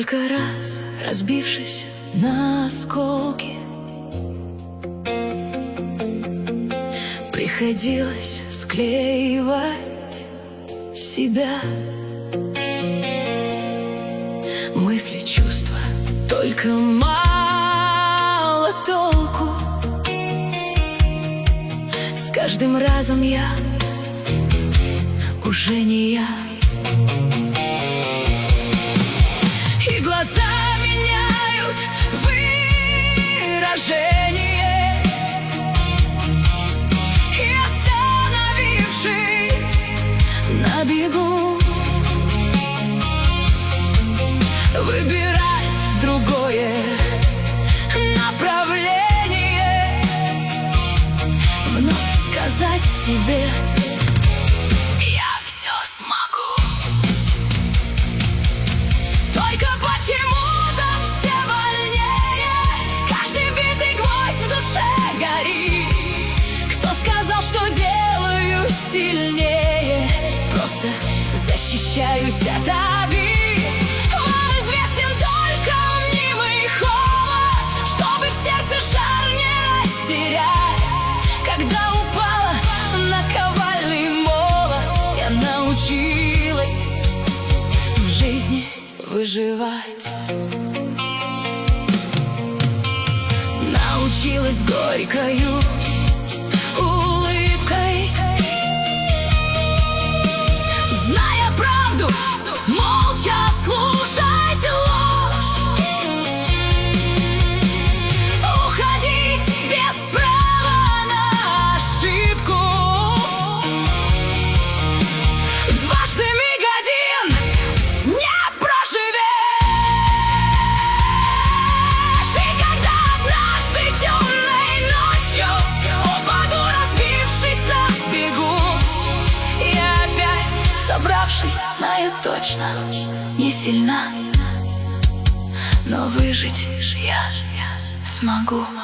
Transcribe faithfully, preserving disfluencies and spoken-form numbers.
Сколько раз, разбившись на осколки, приходилось склеивать себя. Мысли, чувства, только мало толку. С каждым разом я уже не я. И глаза меняют выражение, и, остановившись на бегу, выбирать другое направление, вновь сказать себе: я все смогу. Только почему-то все больнее, каждый битый гвоздь в душе горит. Кто сказал, что делаю сильнее? Просто защищаюсь от обид. Вам известен только мнимый холод, чтобы в сердце жар не растерять. Когда упала на ковальный молот, я научилась в жизни выживать. Научилась горькою улыбкой, зная правду, молча слушать ложь, уходить без права на ошибку. Дважды миг один не проживешь. И когда однажды темной ночью упаду, разбившись на бегу, я опять, собравшись, знаю точно, не сильна, но выжить я смогу.